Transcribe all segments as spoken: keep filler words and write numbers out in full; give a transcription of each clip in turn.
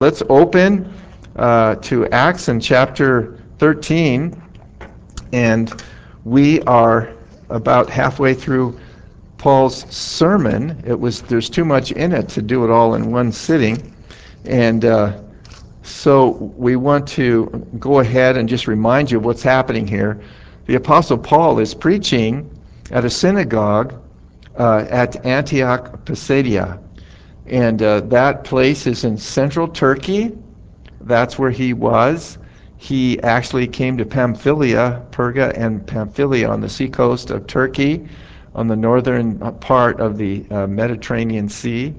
Let's open uh, to Acts in chapter thirteen, and we are about halfway through Paul's sermon. It was there's too much in it to do it all in one sitting, and uh, so we want to go ahead and just remind you of what's happening here. The Apostle Paul is preaching at a synagogue uh, at Antioch Pisidia, and uh, that place is in central Turkey. That's where he was. He actually came to Pamphylia, Perga and Pamphylia on the seacoast of Turkey, on the northern part of the uh, Mediterranean Sea,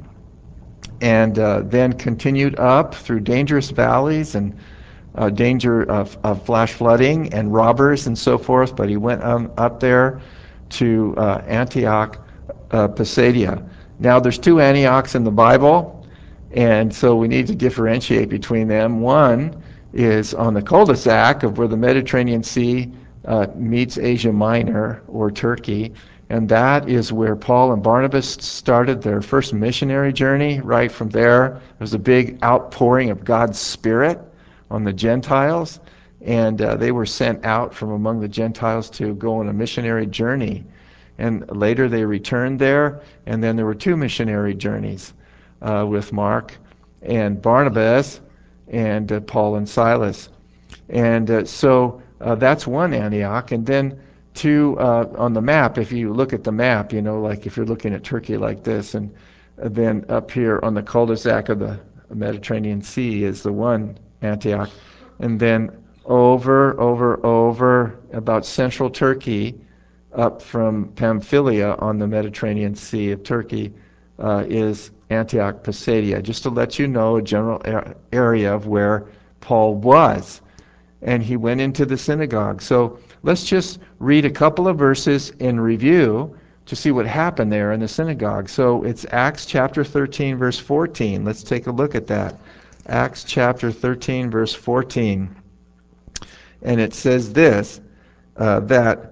and uh, then continued up through dangerous valleys and uh, danger of, of flash flooding and robbers and so forth. But he went um, up there to uh, Antioch uh, Pisidia. Now, there's two Antiochs in the Bible, and so we need to differentiate between them. One is on the cul-de-sac of where the Mediterranean Sea uh, meets Asia Minor or Turkey, and that is where Paul and Barnabas started their first missionary journey. Right from there, there was a big outpouring of God's Spirit on the Gentiles, and uh, they were sent out from among the Gentiles to go on a missionary journey. And later they returned there, and then there were two missionary journeys uh, with Mark and Barnabas and uh, Paul and Silas. And uh, so uh, that's one Antioch. And then two uh, on the map, if you look at the map, you know, like if you're looking at Turkey like this, and uh, then up here on the cul-de-sac of the Mediterranean Sea is the one Antioch. And then over, over, over about central Turkey, up from Pamphylia on the Mediterranean Sea of Turkey, uh, is Antioch Pisidia, just to let you know a general area of where Paul was. And he went into the synagogue. So let's just read a couple of verses in review to see what happened there in the synagogue. So it's Acts chapter thirteen, verse fourteen. Let's take a look at that. Acts chapter thirteen, verse fourteen. And it says this, uh, that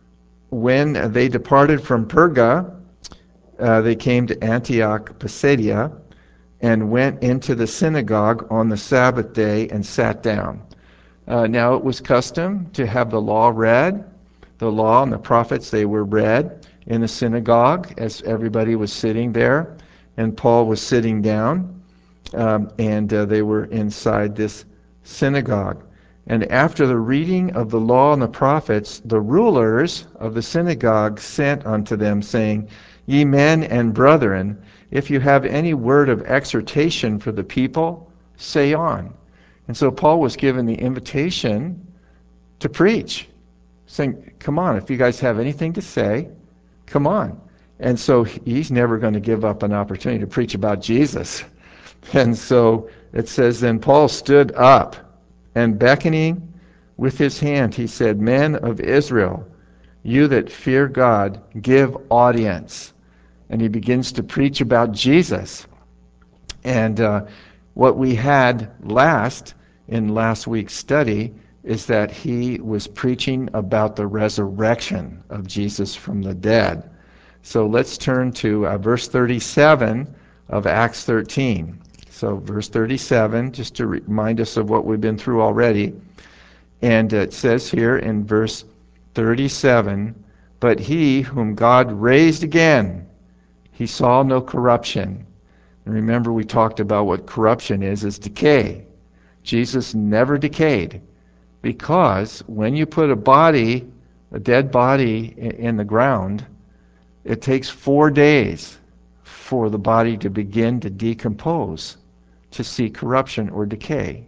when they departed from Perga, uh, they came to Antioch Pisidia and went into the synagogue on the Sabbath day and sat down. Uh, now it was custom to have the law read. The law and the prophets, they were read in the synagogue as everybody was sitting there, and Paul was sitting down, um, and uh, they were inside this synagogue. And after the reading of the law and the prophets, the rulers of the synagogue sent unto them, saying, Ye men and brethren, if you have any word of exhortation for the people, say on. And so Paul was given the invitation to preach, saying, come on, if you guys have anything to say, come on. And so he's never going to give up an opportunity to preach about Jesus. And so it says, then Paul stood up, and beckoning with his hand, he said, Men of Israel, you that fear God, give audience. And he begins to preach about Jesus. And uh, what we had last, in last week's study, is that he was preaching about the resurrection of Jesus from the dead. So let's turn to uh, verse thirty-seven of Acts thirteen. So verse thirty-seven, just to remind us of what we've been through already. And it says here in verse thirty-seven, But he whom God raised again, he saw no corruption. And remember, we talked about what corruption is, is decay. Jesus never decayed, because when you put a body, a dead body in the ground, it takes four days for the body to begin to decompose, to see corruption or decay.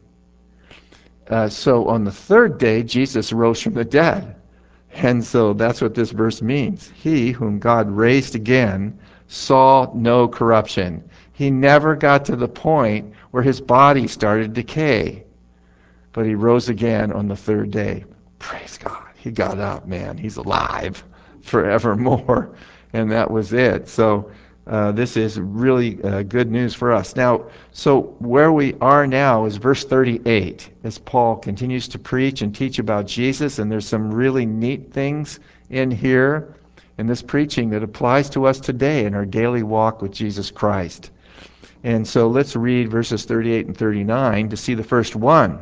Uh, so on the third day, Jesus rose from the dead. And so that's what this verse means. He whom God raised again saw no corruption. He never got to the point where his body started to decay. But he rose again on the third day. Praise God. He got up, man. He's alive forevermore. And that was it. So uh, this is really uh, good news for us. Now, so where we are now is verse thirty-eight, as Paul continues to preach and teach about Jesus. And there's some really neat things in here in this preaching that applies to us today in our daily walk with Jesus Christ. And so let's read verses thirty-eight and thirty-nine to see the first one.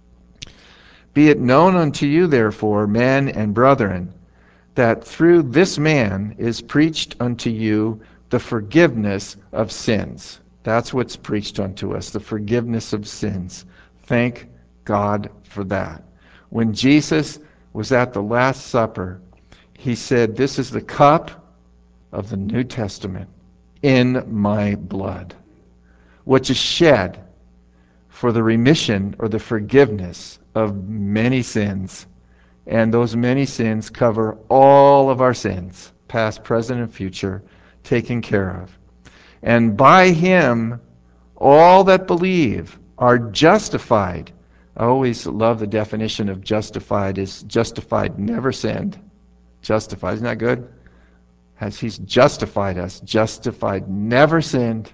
Be it known unto you, therefore, men and brethren, that through this man is preached unto you the forgiveness of sins. That's what's preached unto us, the forgiveness of sins. Thank God for that. When Jesus was at the Last Supper, he said, this is the cup of the New Testament in my blood, which is shed for the remission or the forgiveness of many sins. And those many sins cover all of our sins, past, present, and future, taken care of. And by him, all that believe are justified. I always love the definition of justified is justified, never sinned. Justified, isn't that good? As he's justified us, justified, never sinned,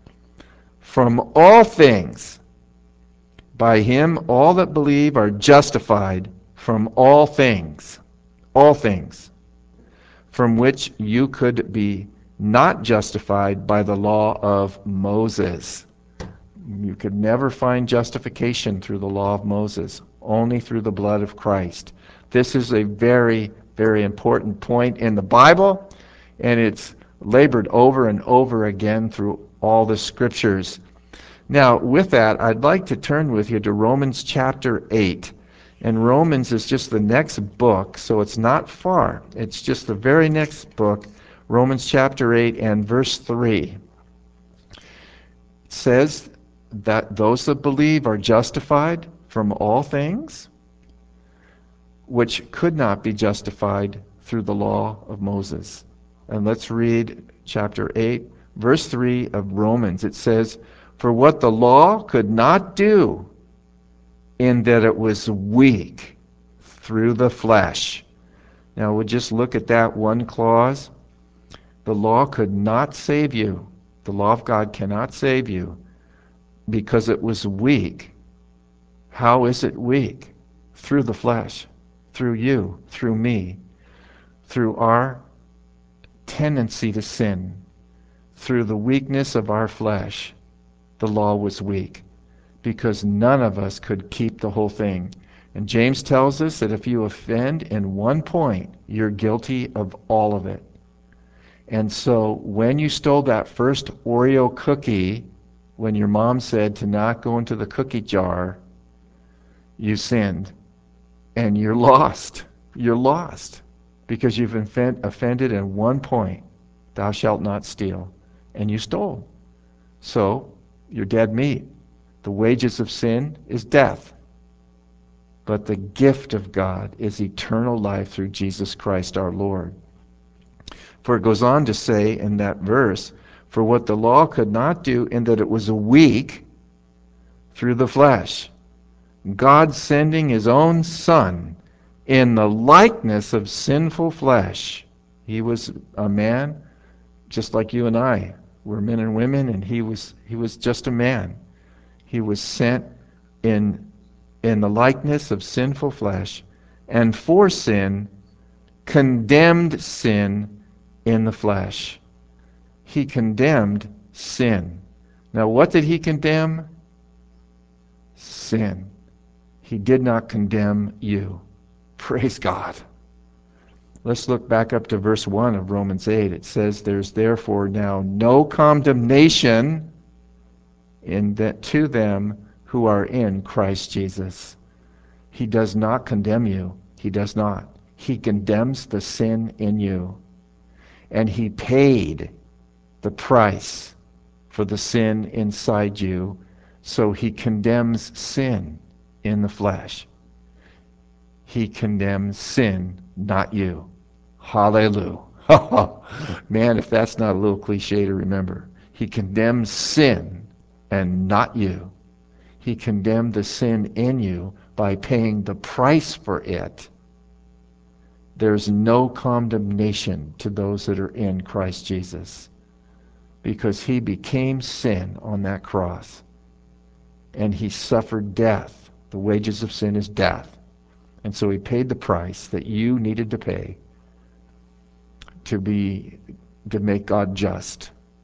from all things. By him, all that believe are justified from all things, all things, from which you could be not justified by the law of Moses. You could never find justification through the law of Moses, only through the blood of Christ. This is a very, very important point in the Bible, and it's labored over and over again through all the scriptures. Now, with that, I'd like to turn with you to Romans chapter eight. And Romans is just the next book, so it's not far. It's just the very next book, Romans chapter eight and verse three. It says that those that believe are justified from all things, which could not be justified through the law of Moses. And let's read chapter eight, verse three of Romans. It says, for what the law could not do, in that it was weak through the flesh. Now we'll just look at that one clause. The law could not save you. The law of God cannot save you because it was weak. How is it weak? Through the flesh, through you, through me, through our tendency to sin, through the weakness of our flesh. The law was weak because none of us could keep the whole thing. And James tells us that if you offend in one point, you're guilty of all of it. And so when you stole that first Oreo cookie, when your mom said to not go into the cookie jar, you sinned. And you're lost. You're lost because you've offended in one point. Thou shalt not steal. And you stole. So you're dead meat. The wages of sin is death. But the gift of God is eternal life through Jesus Christ our Lord. For it goes on to say in that verse, for what the law could not do in that it was weak through the flesh, God sending his own Son in the likeness of sinful flesh. He was a man just like you and I. We're men and women, and he was he was just a man. He was sent in, in the likeness of sinful flesh, and for sin, condemned sin in the flesh. He condemned sin. Now, what did he condemn? Sin. He did not condemn you. Praise God. Let's look back up to verse one of Romans eight. It says, there's therefore now no condemnation in that to them who are in Christ Jesus. He does not condemn you. He does not. He condemns the sin in you. And he paid the price for the sin inside you. So he condemns sin in the flesh. He condemns sin, not you. Hallelujah. Man, if that's not a little cliche to remember. He condemns sin and not you. He condemned the sin in you by paying the price for it. There's no condemnation to those that are in Christ Jesus because he became sin on that cross and he suffered death. The wages of sin is death. And so he paid the price that you needed to pay to be to make God just.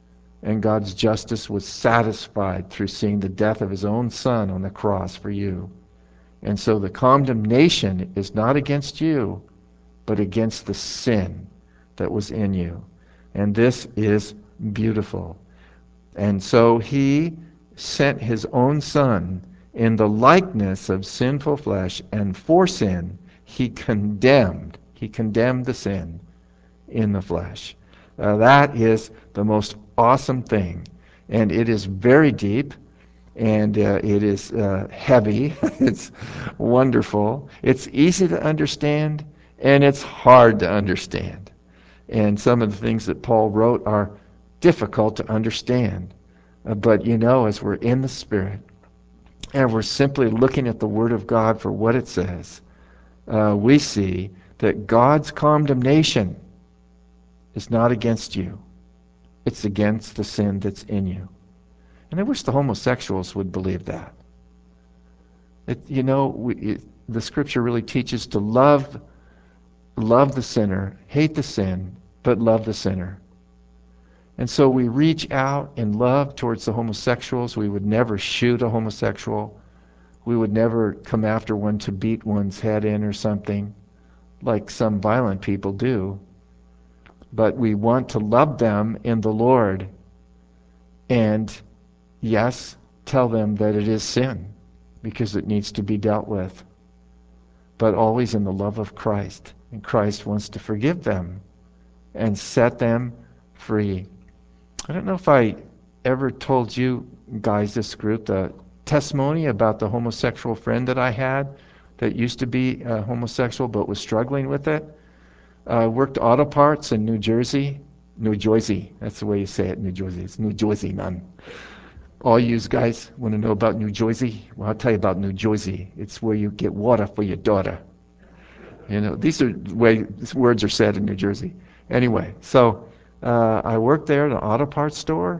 And God's justice was satisfied through seeing the death of his own son on the cross for you. And so the condemnation is not against you, but against the sin that was in you. And this is beautiful. And so he sent his own son in the likeness of sinful flesh, and for sin he condemned. He condemned the sin in the flesh. Uh, that is the most awesome thing. And it is very deep, and uh, it is uh, heavy. It's wonderful. It's easy to understand, and it's hard to understand. And some of the things that Paul wrote are difficult to understand. Uh, but you know, as we're in the Spirit, and we're simply looking at the Word of God for what it says, uh, we see that God's condemnation is not against you. It's against the sin that's in you. And I wish the homosexuals would believe that. It, you know, we, it, the Scripture really teaches to love, love the sinner, hate the sin, but love the sinner. And so we reach out in love towards the homosexuals. We would never shoot a homosexual. We would never come after one to beat one's head in or something, like some violent people do. But we want to love them in the Lord. And yes, tell them that it is sin, because it needs to be dealt with. But always in the love of Christ. And Christ wants to forgive them and set them free. I don't know if I ever told you guys, this group, the testimony about the homosexual friend that I had that used to be uh, homosexual but was struggling with it. Uh, worked auto parts in New Jersey. New Jersey, that's the way you say it, New Jersey. It's New Jersey, man. All you guys want to know about New Jersey? Well, I'll tell you about New Jersey. It's where you get water for your daughter. You know, these are the way these words are said in New Jersey. Anyway, so uh, I worked there at an auto parts store,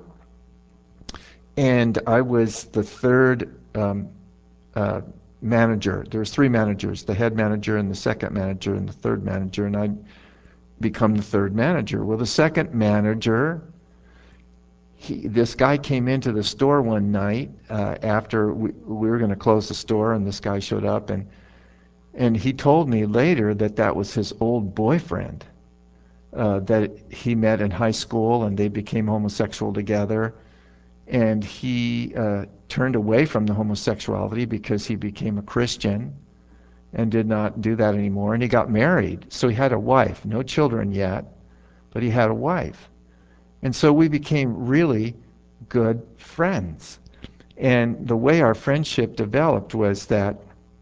and I was the third um, uh, manager. There was three managers, the head manager and the second manager and the third manager, and I'd become the third manager. Well, the second manager, he, this guy came into the store one night uh, after we, we were going to close the store, and this guy showed up, and and he told me later that that was his old boyfriend uh, that he met in high school, and they became homosexual together. And he uh, turned away from the homosexuality because he became a Christian and did not do that anymore. And he got married. So he had a wife, no children yet, but he had a wife. And so we became really good friends. And the way our friendship developed was that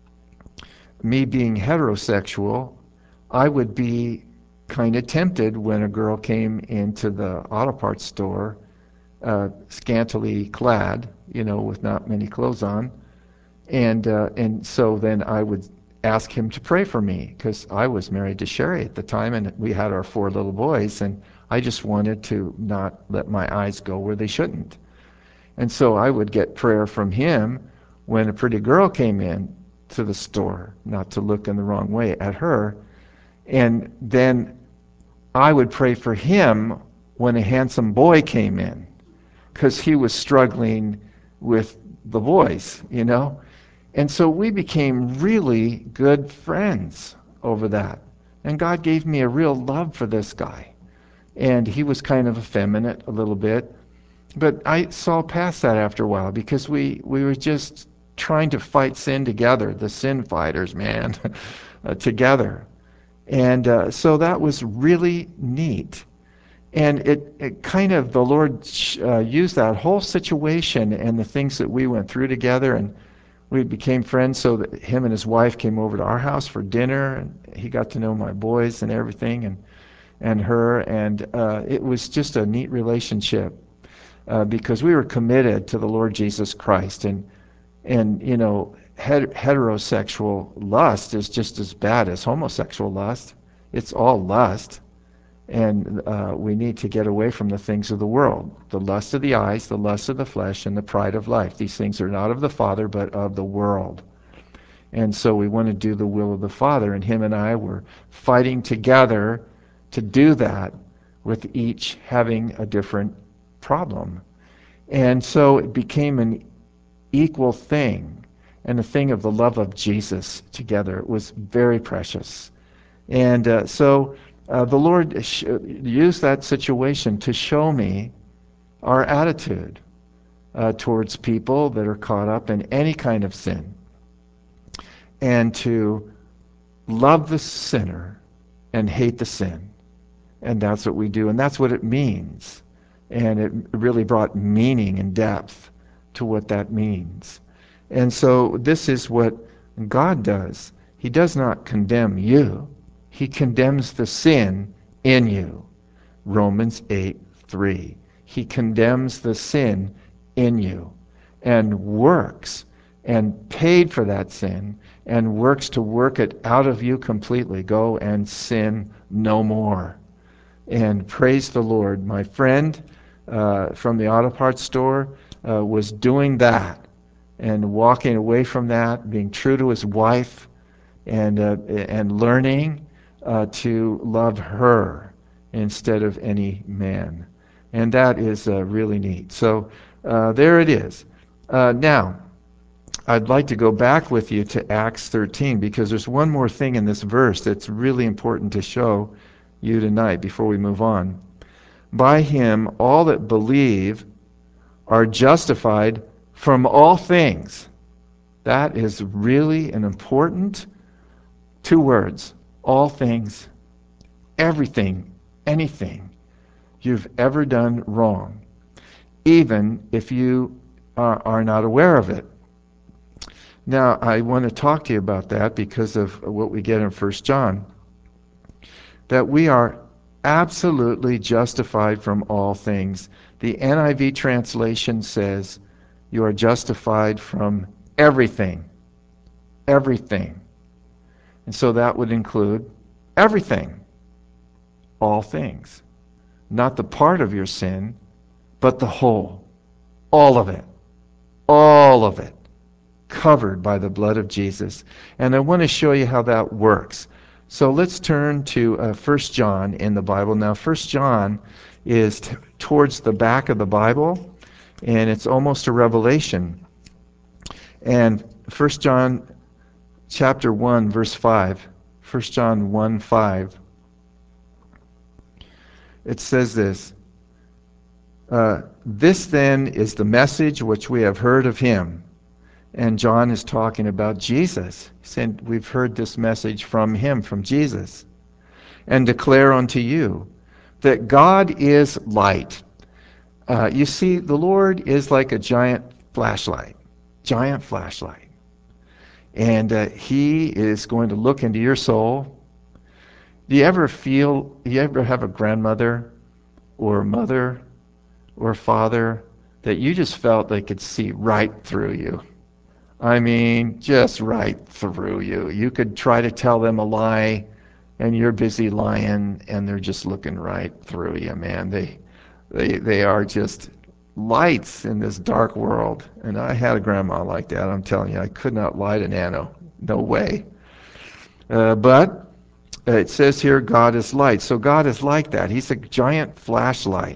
me being heterosexual, I would be kind of tempted when a girl came into the auto parts store uh, scantily clad, you know, with not many clothes on. And uh, and so then I would ask him to pray for me, because I was married to Sherry at the time, and we had our four little boys, and I just wanted to not let my eyes go where they shouldn't. And so I would get prayer from him when a pretty girl came in to the store, not to look in the wrong way at her. And then I would pray for him when a handsome boy came in, because he was struggling with the boys, you know. And so we became really good friends over that. And God gave me a real love for this guy. And he was kind of effeminate a little bit. But I saw past that after a while, because we, we were just trying to fight sin together, the sin fighters, man, uh, together. And uh, so that was really neat. And it, it kind of, the Lord uh, used that whole situation and the things that we went through together, and we became friends, so that him and his wife came over to our house for dinner, and he got to know my boys and everything, and and her, and uh, it was just a neat relationship uh, because we were committed to the Lord Jesus Christ. And and you know, het- heterosexual lust is just as bad as homosexual lust. It's all lust. And uh, we need to get away from the things of the world, the lust of the eyes, the lust of the flesh, and the pride of life. These things are not of the Father, but of the world. And so we want to do the will of the Father. And him and I were fighting together to do that, with each having a different problem. And so it became an equal thing, and a thing of the love of Jesus together. It was very precious. And uh, so uh, the Lord sh- used that situation to show me our attitude uh, towards people that are caught up in any kind of sin, and to love the sinner and hate the sin. And that's what we do, and that's what it means. And it really brought meaning and depth to what that means. And so this is what God does. He does not condemn you. He condemns the sin in you. Romans eight three. He condemns the sin in you and works and paid for that sin and works to work it out of you completely. Go and sin no more. And praise the Lord. My friend uh, from the auto parts store uh, was doing that and walking away from that, being true to his wife, and uh, and learning uh, to love her instead of any man. And that is uh, really neat. So uh, there it is. Uh, now, I'd like to go back with you to Acts thirteen, because there's one more thing in this verse that's really important to show you tonight before we move on. By him, all that believe are justified from all things. That is really an important two words. All things, everything, anything you've ever done wrong, even if you are, are not aware of it. Now, I want to talk to you about that because of what we get in First John, that we are absolutely justified from all things. The N I V translation says you are justified from everything. Everything. And so that would include everything. All things. Not the part of your sin, but the whole. All of it. All of it. Covered by the blood of Jesus. And I want to show you how that works. So let's turn to uh, First John in the Bible. Now, First John is t- towards the back of the Bible, and it's almost a revelation. And First John chapter one, verse five, First John one five, it says this, uh, this then is the message which we have heard of him. And John is talking about Jesus. He said, we've heard this message from him, from Jesus. And declare unto you that God is light. Uh, you see, the Lord is like a giant flashlight, giant flashlight. And uh, he is going to look into your soul. Do you ever feel, do you ever have a grandmother or a mother or a father that you just felt they could see right through you? I mean, just right through you. You could try to tell them a lie, and you're busy lying, and they're just looking right through you, man. They, they, they are just lights in this dark world. And I had a grandma like that. I'm telling you, I could not lie to Nano. No way. Uh, but it says here, God is light. So God is like that. He's a giant flashlight.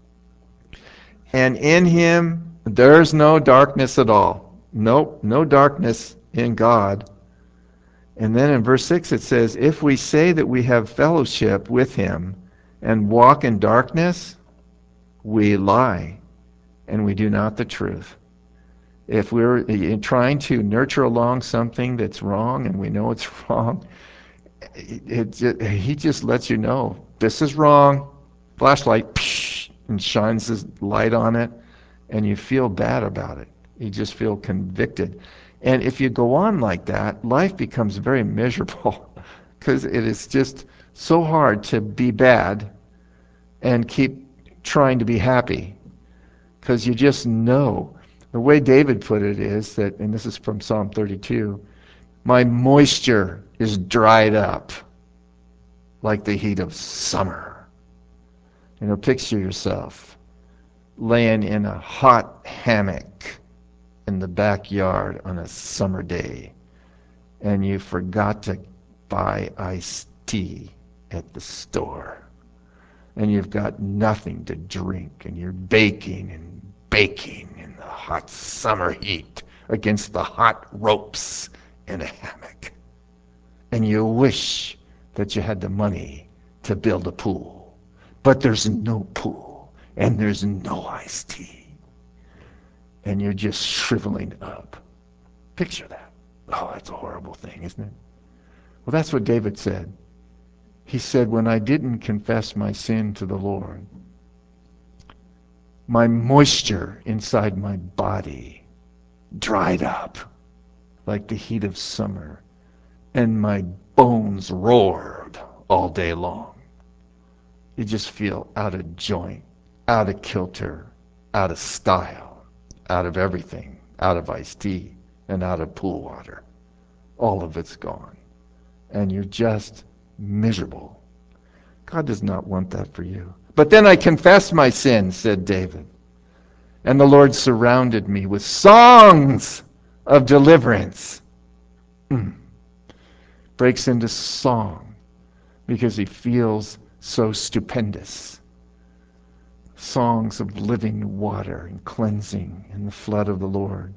And in him, there's no darkness at all. Nope, no darkness in God. And then in verse six it says, if we say that we have fellowship with him and walk in darkness, we lie and we do not the truth. If we're trying to nurture along something that's wrong and we know it's wrong, it, it, he just lets you know, this is wrong. Flashlight, psh, and shines his light on it, and you feel bad about it. You just feel convicted. And if you go on like that, life becomes very miserable because it is just so hard to be bad and keep trying to be happy, because you just know. The way David put it is that, and this is from Psalm thirty-two, my moisture is dried up like the heat of summer. You know, picture yourself laying in a hot hammock in the backyard on a summer day, and you forgot to buy iced tea at the store. and you've got nothing to drink, and you're baking and baking in the hot summer heat against the hot ropes in a hammock. And you wish that you had the money to build a pool, but there's no pool, and there's no iced tea, and you're just shriveling up. Picture that. Oh, that's a horrible thing, isn't it? Well, that's what David said. He said, when I didn't confess my sin to the Lord, my moisture inside my body dried up like the heat of summer, and my bones roared all day long. You just feel out of joint, out of kilter, out of style, out of everything, out of iced tea, and out of pool water. All of it's gone. And you're just miserable. God does not want that for you. But then I confessed my sin, said David. And the Lord surrounded me with songs of deliverance. Mm. Breaks into song because he feels so stupendous. Songs of living water and cleansing in the flood of the Lord.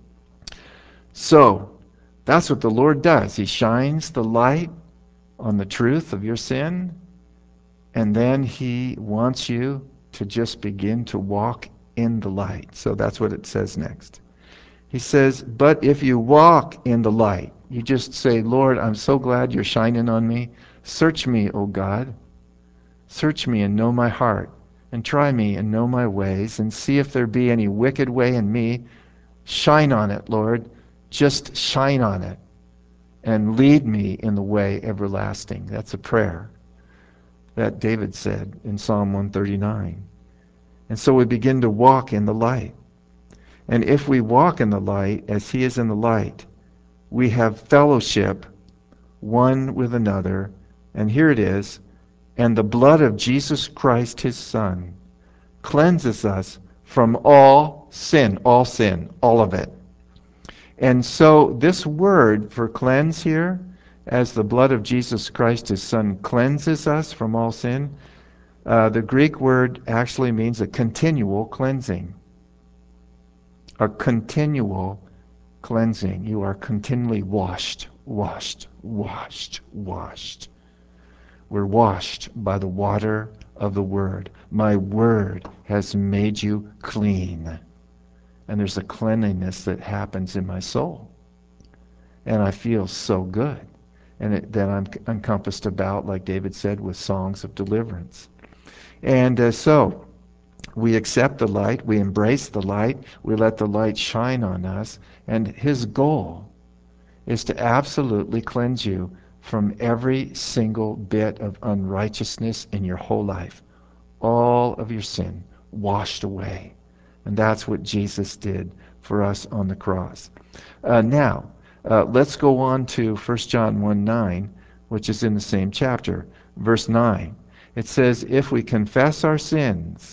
So, that's what the Lord does. He shines the light on the truth of your sin, and then he wants you to just begin to walk in the light. So that's what it says next. He says, but if you walk in the light, you just say, Lord, I'm so glad you're shining on me. Search me, O God. Search me and know my heart, and try me and know my ways, and see if there be any wicked way in me. Shine on it, Lord. Just shine on it. And lead me in the way everlasting. That's a prayer that David said in Psalm one thirty-nine. And so we begin to walk in the light. And if we walk in the light as he is in the light, we have fellowship one with another. And here it is. And the blood of Jesus Christ, his Son, cleanses us from all sin, all sin, all of it. And so this word for cleanse here, as the blood of Jesus Christ, his Son, cleanses us from all sin, uh, the Greek word actually means a continual cleansing. A continual cleansing. You are continually washed, washed, washed, washed. We're washed by the water of the Word. My Word has made you clean. And there's a cleanliness that happens in my soul. And I feel so good. And it, then I'm encompassed about, like David said, with songs of deliverance. And uh, so, we accept the light, we embrace the light, we let the light shine on us, and his goal is to absolutely cleanse you from every single bit of unrighteousness in your whole life. All of your sin washed away. And that's what Jesus did for us on the cross. Uh, now, uh, let's go on to First John one nine, which is in the same chapter. Verse nine. It says, if we confess our sins,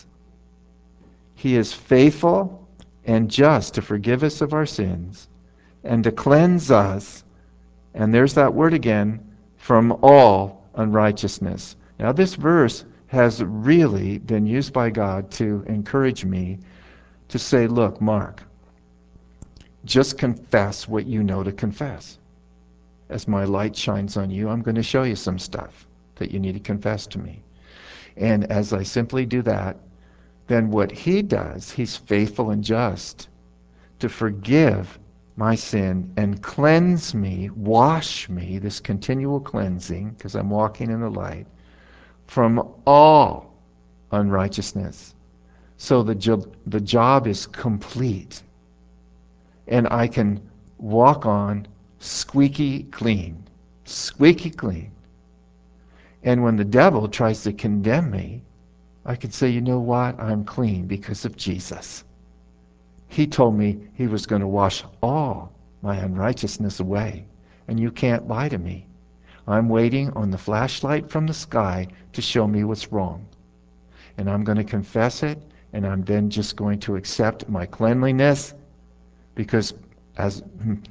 he is faithful and just to forgive us of our sins and to cleanse us, and there's that word again, from all unrighteousness. Now this verse has really been used by God to encourage me to say, look, Mark, just confess what you know to confess. As my light shines on you, I'm going to show you some stuff that you need to confess to me. And as I simply do that, then what he does, he's faithful and just to forgive my sin and cleanse me, wash me, this continual cleansing, because I'm walking in the light, from all unrighteousness. So the, jo- the job is complete. And I can walk on squeaky clean. Squeaky clean. And when the devil tries to condemn me, I can say, you know what? I'm clean because of Jesus. He told me he was going to wash all my unrighteousness away. And you can't lie to me. I'm waiting on the flashlight from the sky to show me what's wrong. And I'm going to confess it, and I'm then just going to accept my cleanliness, because as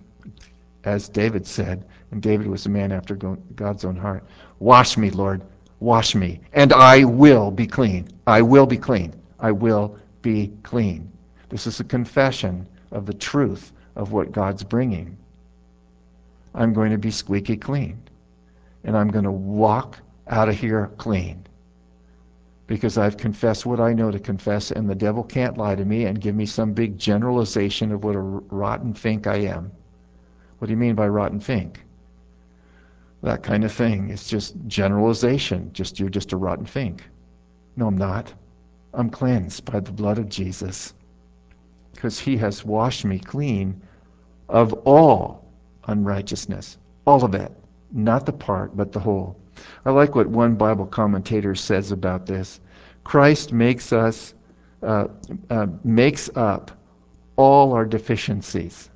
as David said, and David was a man after God's own heart, wash me, Lord, Wash me, and I will be clean. I will be clean. I will be clean. This is a confession of the truth of what God's bringing. I'm going to be squeaky clean, and I'm going to walk out of here clean because I've confessed what I know to confess, and the devil can't lie to me and give me some big generalization of what a rotten fink I am. What do you mean by rotten fink? That kind of thing. It's just generalization. Just you're just a rotten fink. No, I'm not. I'm cleansed by the blood of Jesus because he has washed me clean of all unrighteousness. All of it. Not the part, but the whole. I like what one Bible commentator says about this. Christ makes us, uh, uh, makes up all our deficiencies.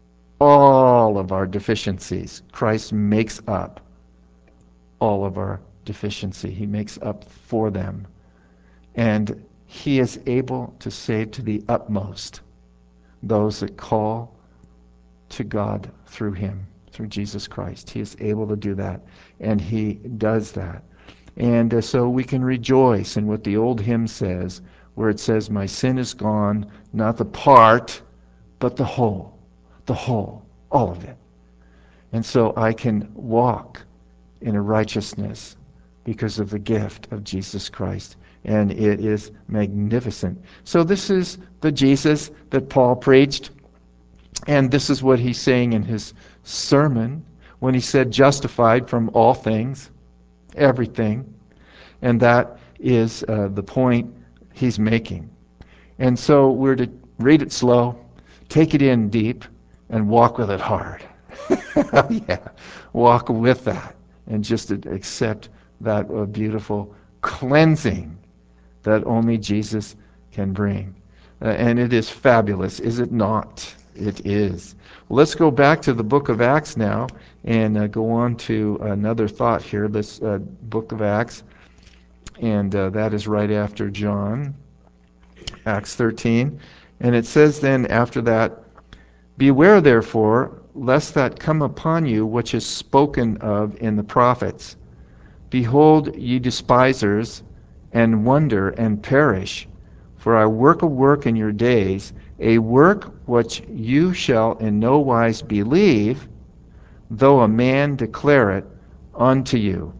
All of our deficiencies. Christ makes up all of our deficiency. He makes up for them. And he is able to save to the utmost those that call to God through him, through Jesus Christ. He is able to do that, and he does that. And uh, so we can rejoice in what the old hymn says, where it says, my sin is gone, not the part, but the whole. The whole. All of it. And so I can walk in a righteousness because of the gift of Jesus Christ. And it is magnificent. So this is the Jesus that Paul preached. And this is what he's saying in his sermon when he said justified from all things, everything. And that is uh, the point he's making. And so we're to read it slow, take it in deep, and walk with it hard. Yeah, walk with that and just accept that uh, beautiful cleansing that only Jesus can bring. Uh, and it is fabulous, is it not? It is. Well, let's go back to the book of Acts now and uh, go on to another thought here, this uh, book of Acts. And uh, that is right after John, Acts thirteen. And it says then after that, beware therefore, lest that come upon you which is spoken of in the prophets. Behold, ye despisers, and wonder and perish. For I work a work in your days, a work which you shall in no wise believe, though a man declare it unto you.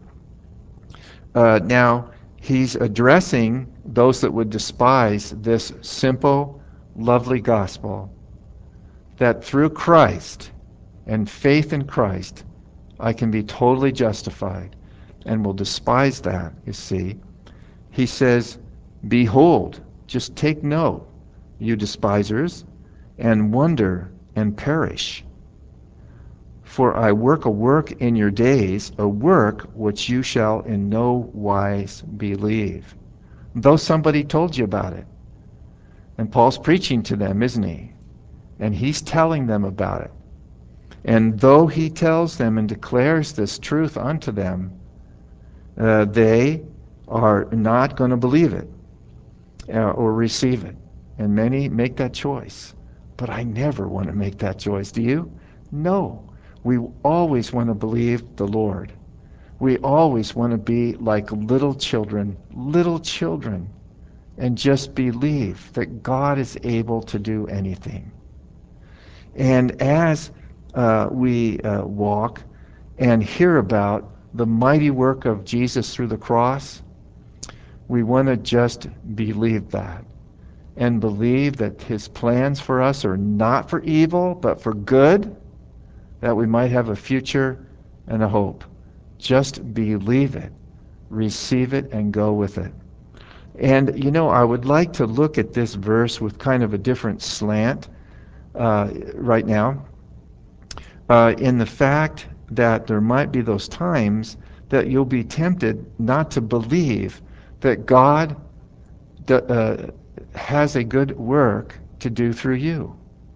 Uh, now, he's addressing those that would despise this simple, lovely gospel, that through Christ and faith in Christ, I can be totally justified, and will despise that, you see. He says, behold, just take note, you despisers, and wonder and perish. For I work a work in your days, a work which you shall in no wise believe. Though somebody told you about it. And Paul's preaching to them, isn't he? And he's telling them about it. And though he tells them and declares this truth unto them, uh, they are not going to believe it uh, or receive it. And many make that choice. But I never want to make that choice. Do you? No. We always want to believe the Lord. We always want to be like little children, little children, and just believe that God is able to do anything. And as uh, we uh, walk and hear about the mighty work of Jesus through the cross, we want to just believe that and believe that his plans for us are not for evil, but for good, that we might have a future and a hope. Just believe it, receive it, and go with it. And, you know, I would like to look at this verse with kind of a different slant uh, right now, uh, in the fact that there might be those times that you'll be tempted not to believe that God d- uh, has a good work to do through you.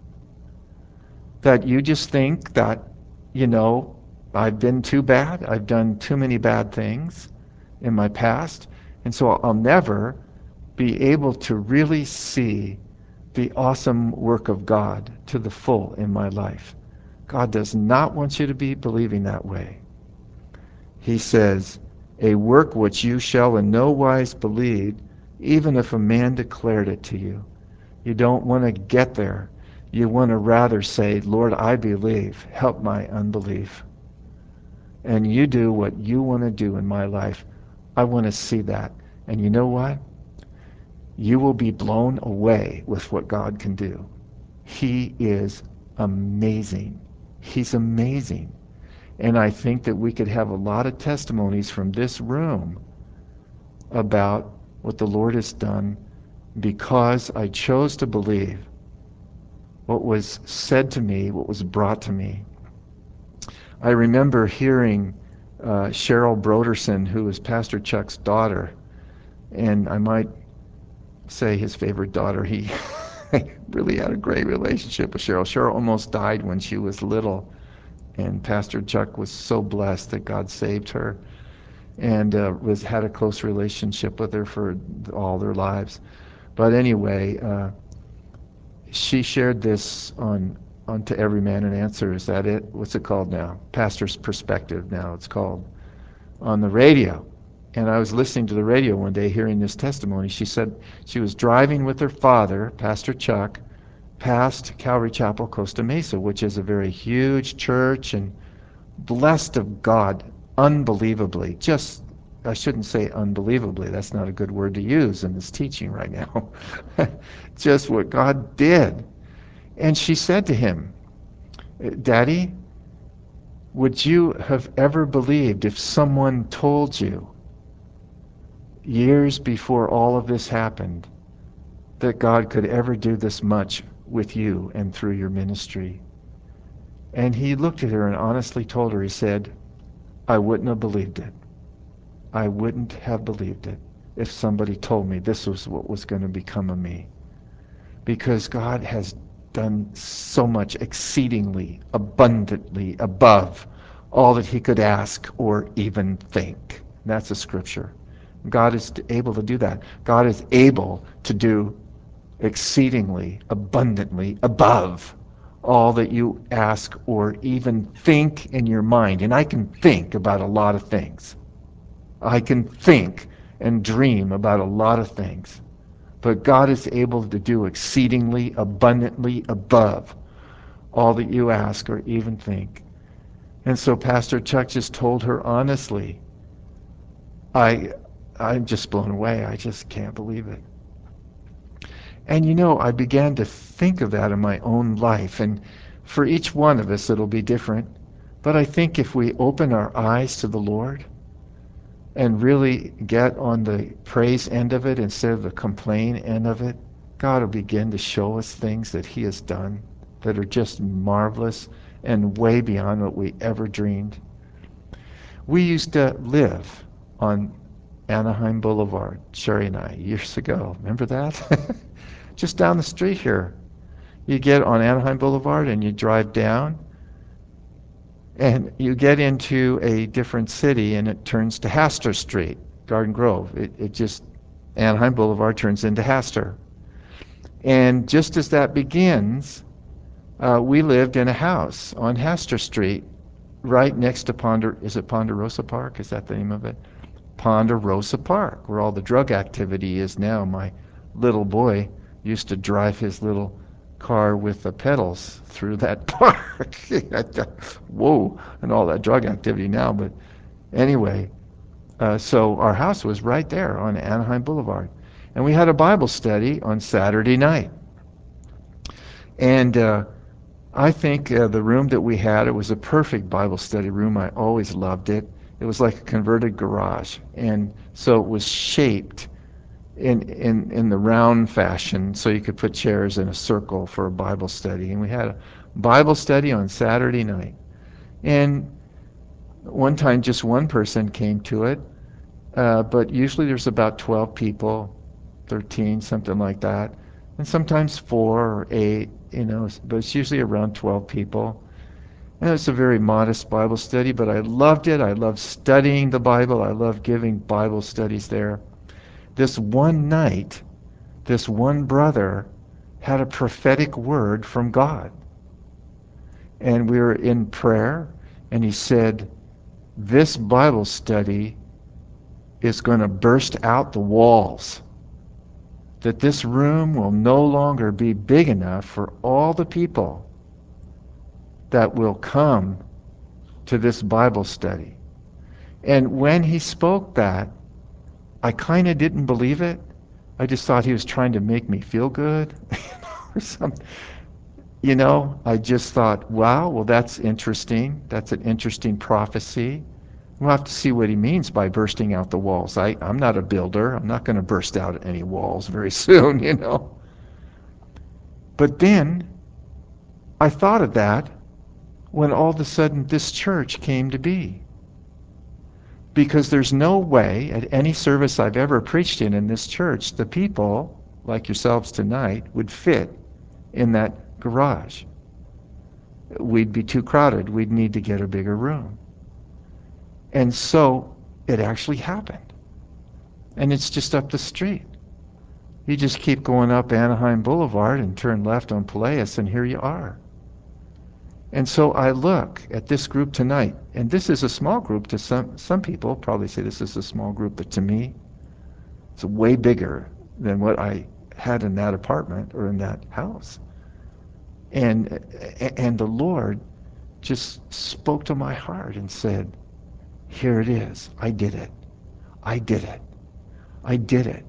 That you just think that, you know, I've been too bad, I've done too many bad things in my past, and so I'll never be able to really see the awesome work of God to the full in my life. God does not want you to be believing that way. He says, a work which you shall in no wise believe, even if a man declared it to you. You don't want to get there. You want to rather say, Lord, I believe. Help my unbelief. And you do what you want to do in my life. I want to see that. And you know what? You will be blown away with what God can do. He is amazing. He's amazing. And I think that we could have a lot of testimonies from this room about what the Lord has done because I chose to believe what was said to me, what was brought to me. I remember hearing uh, Cheryl Broderson, who was Pastor Chuck's daughter, and I might say his favorite daughter. He really had a great relationship with Cheryl. Cheryl almost died when she was little, and Pastor Chuck was so blessed that God saved her and uh, was had a close relationship with her for all their lives. But anyway, uh, she shared this on on To Every Man an Answer. Is that it? What's it called now? Pastor's Perspective now it's called, on the radio. And I was listening to the radio one day hearing this testimony. She said she was driving with her father, Pastor Chuck, past Calvary Chapel, Costa Mesa, which is a very huge church and blessed of God unbelievably. Just, I shouldn't say unbelievably, that's not a good word to use in this teaching right now. Just what God did. And she said to him, Daddy, would you have ever believed if someone told you years before all of this happened that God could ever do this much with you and through your ministry? And he looked at her and honestly told her, he said, I wouldn't have believed it. I wouldn't have believed it if somebody told me this was what was going to become of me. Because God has done so much exceedingly, abundantly above all that he could ask or even think. That's a scripture. God is able to do that. God is able to do exceedingly, abundantly above all that you ask or even think in your mind. And I can think about a lot of things. I can think and dream about a lot of things. But God is able to do exceedingly, abundantly above all that you ask or even think. And so Pastor Chuck just told her honestly, I, I'm just blown away. I just can't believe it. And you know, I began to think of that in my own life. And for each one of us, it'll be different. But I think if we open our eyes to the Lord and really get on the praise end of it instead of the complain end of it, God will begin to show us things that he has done that are just marvelous and way beyond what we ever dreamed. We used to live on Anaheim Boulevard, Sherry and I, years ago. Remember that? Just down the street here. You get on Anaheim Boulevard and you drive down and you get into a different city and it turns to Hastur Street, Garden Grove. It, it just, Anaheim Boulevard turns into Hastur. And just as that begins, uh, we lived in a house on Hastur Street right next to Ponder, is it Ponderosa Park? Is that the name of it? Ponderosa Park, where all the drug activity is now. My little boy used to drive his little car with the pedals through that park. Whoa, and all that drug activity now. But anyway, uh, so our house was right there on Anaheim Boulevard. And we had a Bible study on Saturday night. And uh, I think uh, the room that we had, it was a perfect Bible study room. I always loved it. It was like a converted garage. And so it was shaped in, in, in the round fashion so you could put chairs in a circle for a Bible study. And we had a Bible study on Saturday night. And one time just one person came to it, uh, but usually there's about twelve people, thirteen, something like that. And sometimes four or eight, you know, but it's usually around twelve people. And it's a very modest Bible study, but I loved it. I loved studying the Bible. I loved giving Bible studies there. This one night, this one brother had a prophetic word from God. And we were in prayer, and he said, this Bible study is going to burst out the walls. That this room will no longer be big enough for all the people that will come to this Bible study. And when he spoke that, I kind of didn't believe it. I just thought he was trying to make me feel good or something. You know, I just thought, wow, well, that's interesting. That's an interesting prophecy. We'll have to see what he means by bursting out the walls. I, I'm not a builder. I'm not going to burst out any walls very soon, you know. But then I thought of that when all of a sudden this church came to be. Because there's no way at any service I've ever preached in in this church, the people, like yourselves tonight, would fit in that garage. We'd be too crowded. We'd need to get a bigger room. And so it actually happened. And it's just up the street. You just keep going up Anaheim Boulevard and turn left on Peleus, and here you are. And so I look at this group tonight, and this is a small group to some some people probably say this is a small group, but to me, it's way bigger than what I had in that apartment or in that house. And and the Lord just spoke to my heart and said, here it is. I did it. I did it. I did it.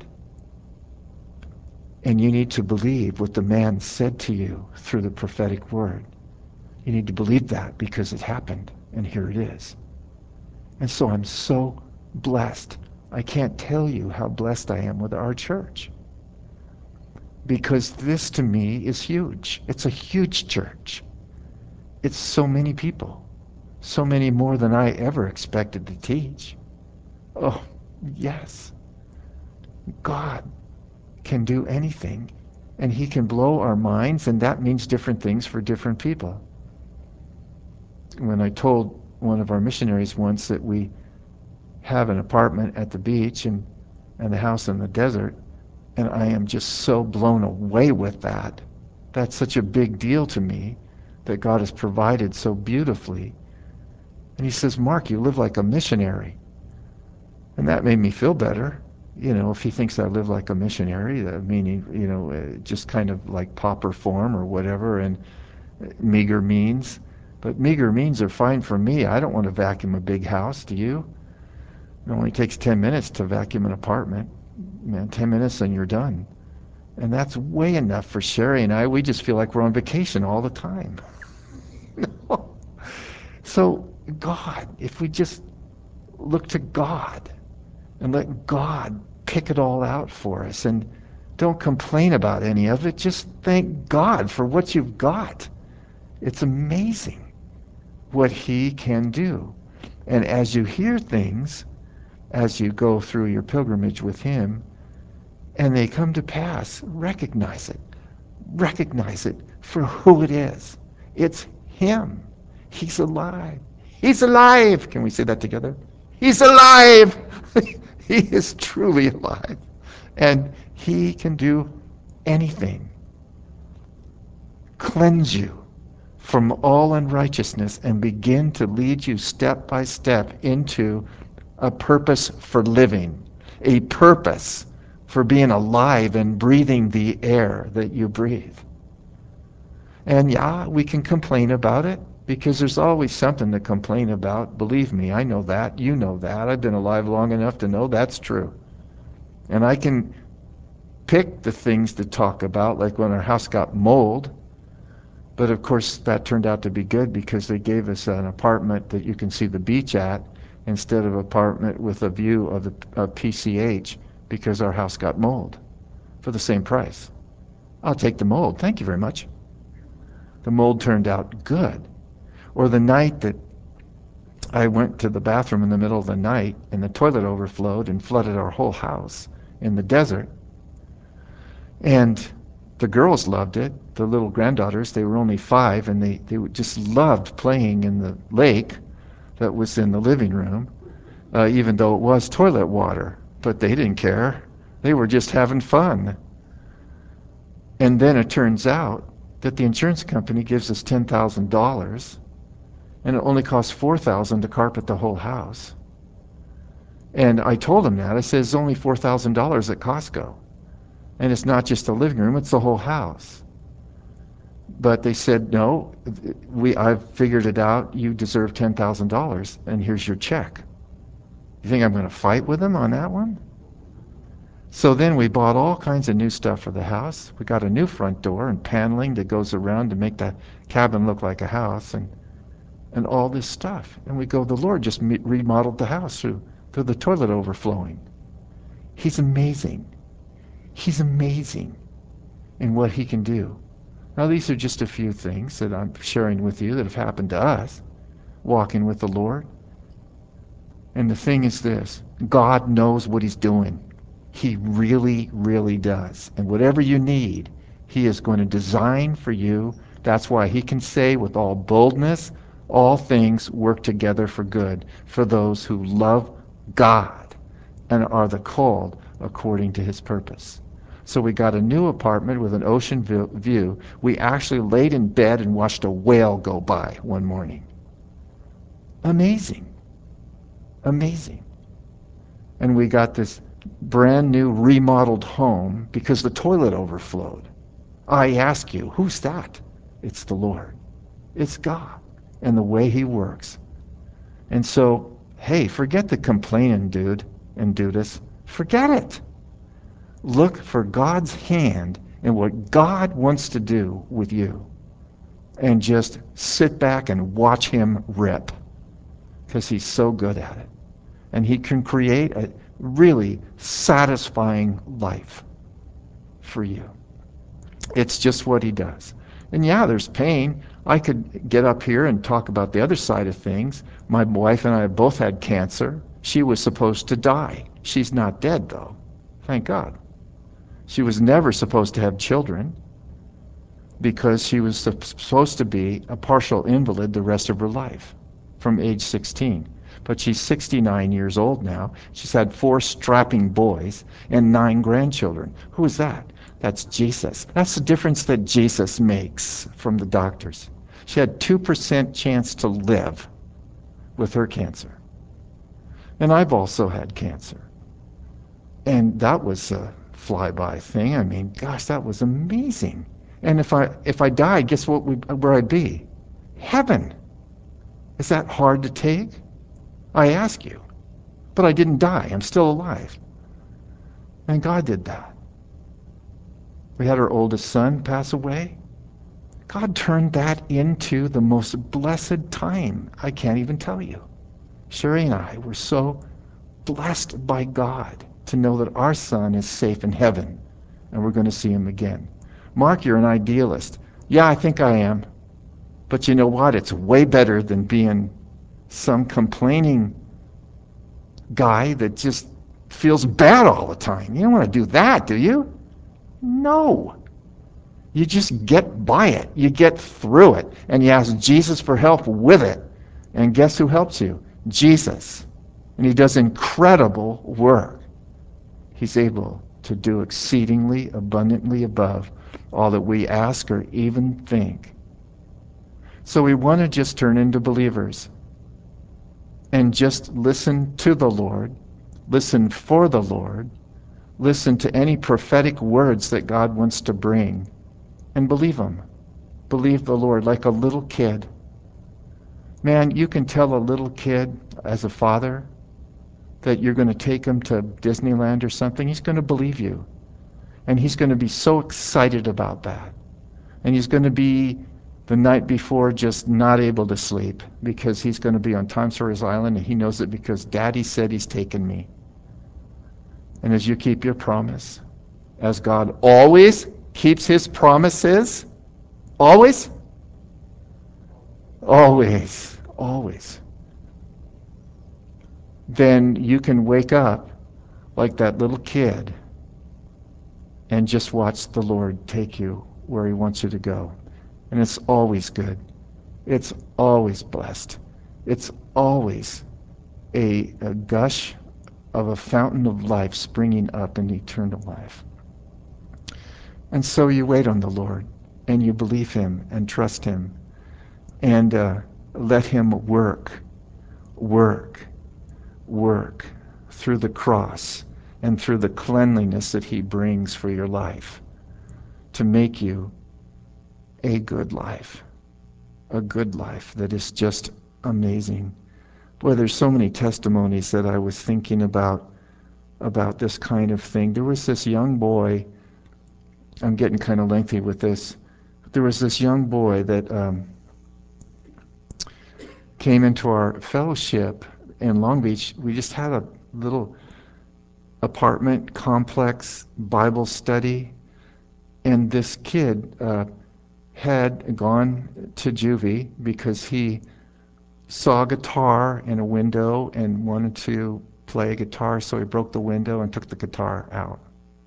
And you need to believe what the man said to you through the prophetic word. You need to believe that because it happened, and here it is. And so I'm so blessed. I can't tell you how blessed I am with our church. Because this to me is huge. It's a huge church. It's so many people. So many more than I ever expected to teach. Oh, yes. God can do anything, and he can blow our minds, and that means different things for different people. When I told one of our missionaries once that we have an apartment at the beach and, and a house in the desert, and I am just so blown away with that. That's such a big deal to me that God has provided so beautifully. And he says, Mark, you live like a missionary. And that made me feel better. You know, if he thinks I live like a missionary, that meaning, you know, just kind of like pauper form or whatever, and meager means. But meager means are fine for me. I don't want to vacuum a big house, do you? It only takes ten minutes to vacuum an apartment. Man, ten minutes and you're done. And that's way enough for Sherry and I. We just feel like we're on vacation all the time. So God, if we just look to God and let God pick it all out for us and don't complain about any of it, just thank God for what you've got. It's amazing what he can do. And as you hear things, as you go through your pilgrimage with him, and they come to pass, recognize it. Recognize it for who it is. It's him. He's alive. He's alive. Can we say that together? He's alive. He is truly alive. And he can do anything. Cleanse you from all unrighteousness and begin to lead you step by step into a purpose for living, a purpose for being alive and breathing the air that you breathe. And yeah, we can complain about it because there's always something to complain about. Believe me, I know that. You know that. I've been alive long enough to know that's true. And I can pick the things to talk about, like when our house got mold. But of course, that turned out to be good because they gave us an apartment that you can see the beach at instead of an apartment with a view of the of P C H because our house got mold for the same price. I'll take the mold. Thank you very much. The mold turned out good. Or the night that I went to the bathroom in the middle of the night and the toilet overflowed and flooded our whole house in the desert. And the girls loved it. The little granddaughters, they were only five, and they, they just loved playing in the lake that was in the living room, uh, even though it was toilet water. But they didn't care. They were just having fun. And then it turns out that the insurance company gives us ten thousand dollars, and it only costs four thousand dollars to carpet the whole house. And I told him that. I said, it's only four thousand dollars at Costco. And it's not just a living room, it's the whole house. But they said, no, we, I've figured it out. You deserve ten thousand dollars, and here's your check. You think I'm going to fight with them on that one? So then we bought all kinds of new stuff for the house. We got a new front door and paneling that goes around to make the cabin look like a house, and and all this stuff. And we go, the Lord just remodeled the house through, through the toilet overflowing. He's amazing. He's amazing in what he can do. Now, these are just a few things that I'm sharing with you that have happened to us, walking with the Lord. And the thing is this, God knows what he's doing. He really, really does. And whatever you need, he is going to design for you. That's why he can say with all boldness, all things work together for good for those who love God and are the called according to his purpose. So we got a new apartment with an ocean view. We actually laid in bed and watched a whale go by one morning. Amazing. Amazing. And we got this brand new remodeled home because the toilet overflowed. I ask you, who's that? It's the Lord. It's God and the way he works. And so, hey, forget the complaining, dude and dudess. Forget it. Look for God's hand in what God wants to do with you. And just sit back and watch him rip. Because he's so good at it. And he can create a really satisfying life for you. It's just what he does. And yeah, there's pain. I could get up here and talk about the other side of things. My wife and I both had cancer. She was supposed to die. She's not dead, though. Thank God. She was never supposed to have children because she was supposed to be a partial invalid the rest of her life from age sixteen. But she's sixty-nine years old now. She's had four strapping boys and nine grandchildren. Who is that? That's Jesus. That's the difference that Jesus makes from the doctors. She had two percent chance to live with her cancer. And I've also had cancer. And that was a flyby thing. I mean, gosh, that was amazing. And if I if I died, guess what? We, where I'd be? Heaven. Is that hard to take? I ask you. But I didn't die. I'm still alive. And God did that. We had our oldest son pass away. God turned that into the most blessed time. I can't even tell you. Sherry and I were so blessed by God to know that our son is safe in heaven and we're going to see him again. Mark, you're an idealist. Yeah, I think I am. But you know what? It's way better than being some complaining guy that just feels bad all the time. You don't want to do that, do you? No. You just get by it. You get through it. And you ask Jesus for help with it. And guess who helps you? Jesus. And he does incredible work. He's able to do exceedingly abundantly above all that we ask or even think. So we want to just turn into believers and just listen to the Lord, listen for the Lord, listen to any prophetic words that God wants to bring, and believe them. Believe the Lord like a little kid. Man, you can tell a little kid as a father that you're going to take him to Disneyland or something. He's going to believe you. And he's going to be so excited about that. And he's going to be the night before just not able to sleep because he's going to be on Tom Sawyer's Island, and he knows it because Daddy said he's taken me. And as you keep your promise, as God always keeps his promises, always, always, always, then you can wake up like that little kid and just watch the Lord take you where he wants you to go. And it's always good. It's always blessed. It's always a, a gush of a fountain of life springing up in eternal life. And so you wait on the Lord, and you believe him and trust him, and uh, let him work, work, work through the cross and through the cleanliness that he brings for your life to make you a good life, a good life that is just amazing. Boy, there's so many testimonies that I was thinking about about this kind of thing. There was this young boy, I'm getting kind of lengthy with this, but there was this young boy that um, came into our fellowship in Long Beach. We just had a little apartment complex Bible study, and this kid uh, had gone to juvie because he saw a guitar in a window and wanted to play a guitar, so he broke the window and took the guitar out.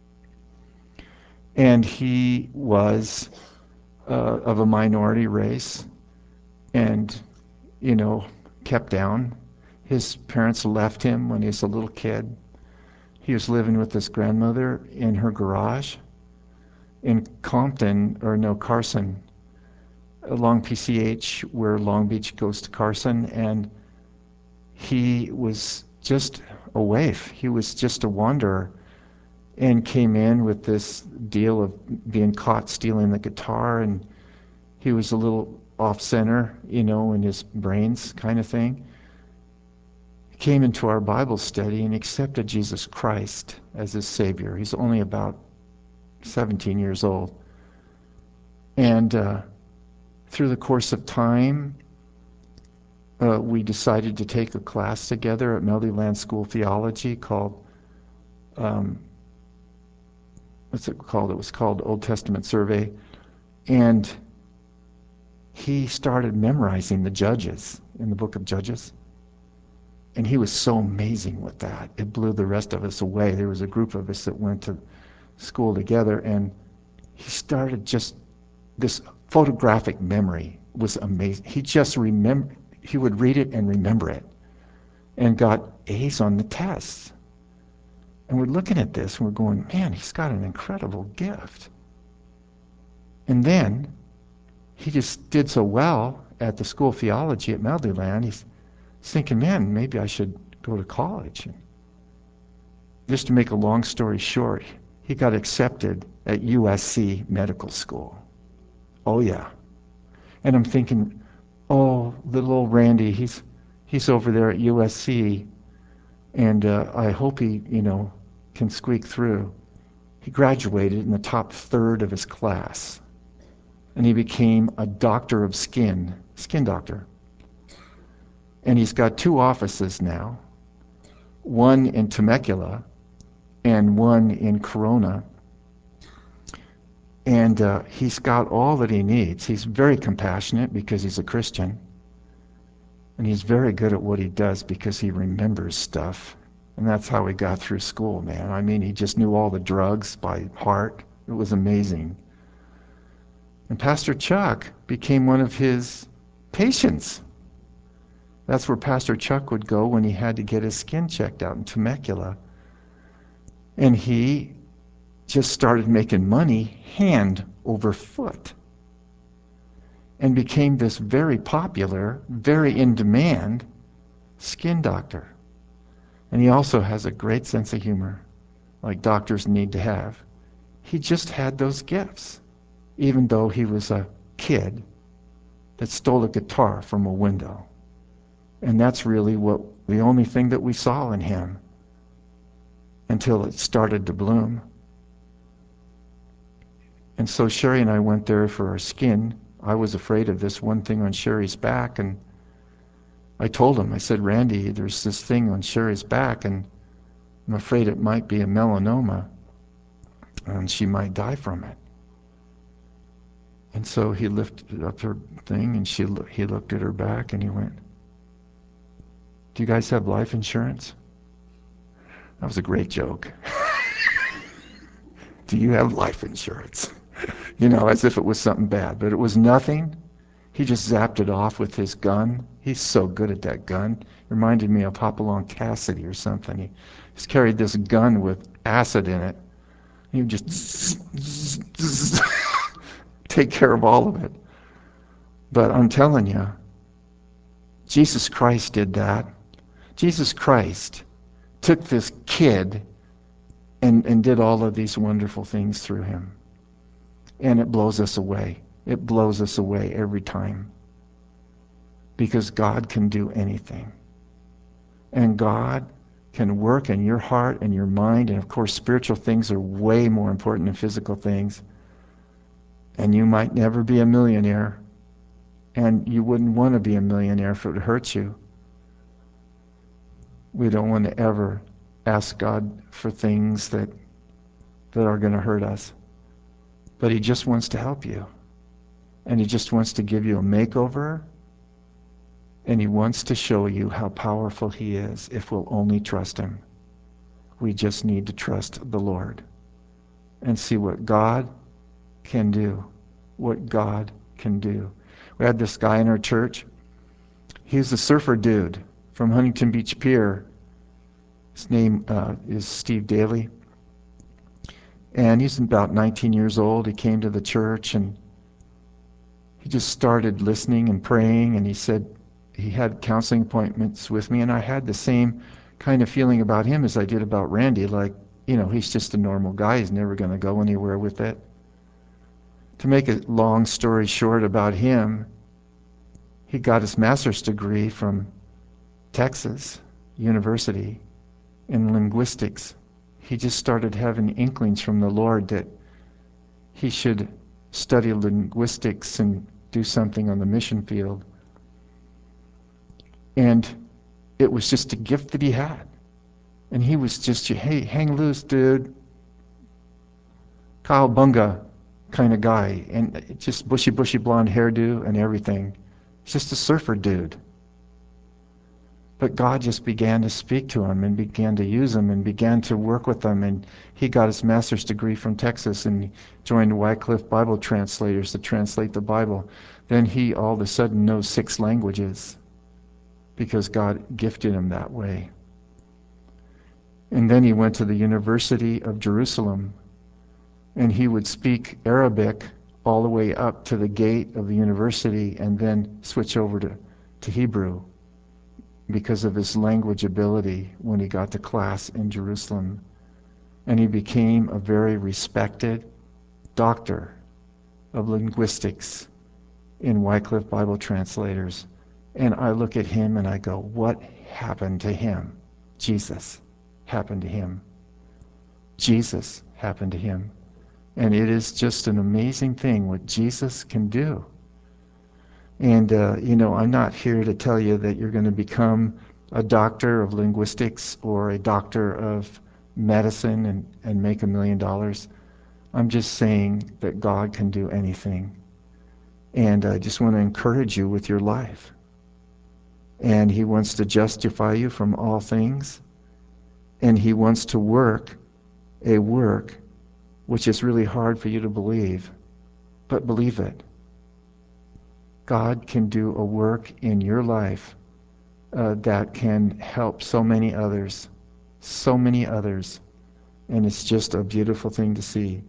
And he was uh, of a minority race and, you know, kept down. His parents left him when he was a little kid. He was living with his grandmother in her garage in Compton, or no, Carson, along P C H, where Long Beach goes to Carson, and he was just a waif. He was just a wanderer, and came in with this deal of being caught stealing the guitar, and he was a little off center, you know, in his brains kind of thing. He came into our Bible study and accepted Jesus Christ as his Savior. He's only about seventeen years old. And uh, through the course of time, uh, we decided to take a class together at Meadowland School of Theology called, um, what's it called? It was called Old Testament Survey. And he started memorizing the Judges in the book of Judges. And he was so amazing with that. It blew the rest of us away. There was a group of us that went to school together, and he started just, this photographic memory was amazing. He just remember, he would read it and remember it, and got A's on the tests. And we're looking at this and we're going, man, he's got an incredible gift. And then he just did so well at the School of Theology at Meadowland. He's thinking, man, maybe I should go to college. And just to make a long story short, he got accepted at U S C Medical School. Oh yeah. And I'm thinking, oh, little old Randy, he's he's over there at U S C, and uh, I hope he, you know, can squeak through. He graduated in the top third of his class, and he became a doctor of skin, skin doctor. And he's got two offices now, one in Temecula and one in Corona. And uh, he's got all that he needs. He's very compassionate because he's a Christian. And he's very good at what he does because he remembers stuff. And that's how he got through school, man. I mean, he just knew all the drugs by heart. It was amazing. And Pastor Chuck became one of his patients. That's where Pastor Chuck would go when he had to get his skin checked out in Temecula. And he just started making money hand over foot and became this very popular, very in demand skin doctor. And he also has a great sense of humor, like doctors need to have. He just had those gifts, even though he was a kid that stole a guitar from a window. And that's really what the only thing that we saw in him until it started to bloom. And so Sherry and I went there for our skin. I was afraid of this one thing on Sherry's back, and I told him, I said, Randy, there's this thing on Sherry's back, and I'm afraid it might be a melanoma, and she might die from it. And so he lifted up her thing, and she he looked at her back, and he went, do you guys have life insurance? That was a great joke. Do you have life insurance? You know, as if it was something bad, but it was nothing. He just zapped it off with his gun. He's so good at that gun. Reminded me of Hopalong Cassidy or something. He just carried this gun with acid in it. He would just zzz, zzz, zzz, take care of all of it. But I'm telling you, Jesus Christ did that. Jesus Christ took this kid and, and did all of these wonderful things through him. And it blows us away. It blows us away every time. Because God can do anything. And God can work in your heart and your mind. And of course, spiritual things are way more important than physical things. And you might never be a millionaire. And you wouldn't want to be a millionaire if it would hurt you. We don't want to ever ask God for things that, that are going to hurt us. But he just wants to help you. And he just wants to give you a makeover. And he wants to show you how powerful he is if we'll only trust him. We just need to trust the Lord and see what God can do. What God can do. We had this guy in our church. He's a surfer dude from Huntington Beach Pier. His name uh, is Steve Daly. And he's about nineteen years old. He came to the church and he just started listening and praying. And he said he had counseling appointments with me. And I had the same kind of feeling about him as I did about Randy. Like, you know, he's just a normal guy. He's never going to go anywhere with it. To make a long story short about him, he got his master's degree from Texas University in linguistics. He just started having inklings from the Lord that he should study linguistics and do something on the mission field. And it was just a gift that he had. And he was just, hey, hang loose, dude. Kyle Bunga kind of guy. And just bushy, bushy blonde hairdo and everything. Just a surfer dude. But God just began to speak to him and began to use him and began to work with him. And he got his master's degree from Texas and joined Wycliffe Bible translators to translate the Bible. Then he all of a sudden knows six languages because God gifted him that way. And then he went to the University of Jerusalem and he would speak Arabic all the way up to the gate of the university and then switch over to, to Hebrew, because of his language ability when he got to class in Jerusalem. And he became a very respected doctor of linguistics in Wycliffe Bible translators. And I look at him and I go, what happened to him? Jesus happened to him. Jesus happened to him. And it is just an amazing thing what Jesus can do. And, uh, you know, I'm not here to tell you that you're going to become a doctor of linguistics or a doctor of medicine and, and make a million dollars. I'm just saying that God can do anything. And I just want to encourage you with your life. And he wants to justify you from all things. And he wants to work a work which is really hard for you to believe. But believe it. God can do a work in your life uh, that can help so many others, so many others, and it's just a beautiful thing to see.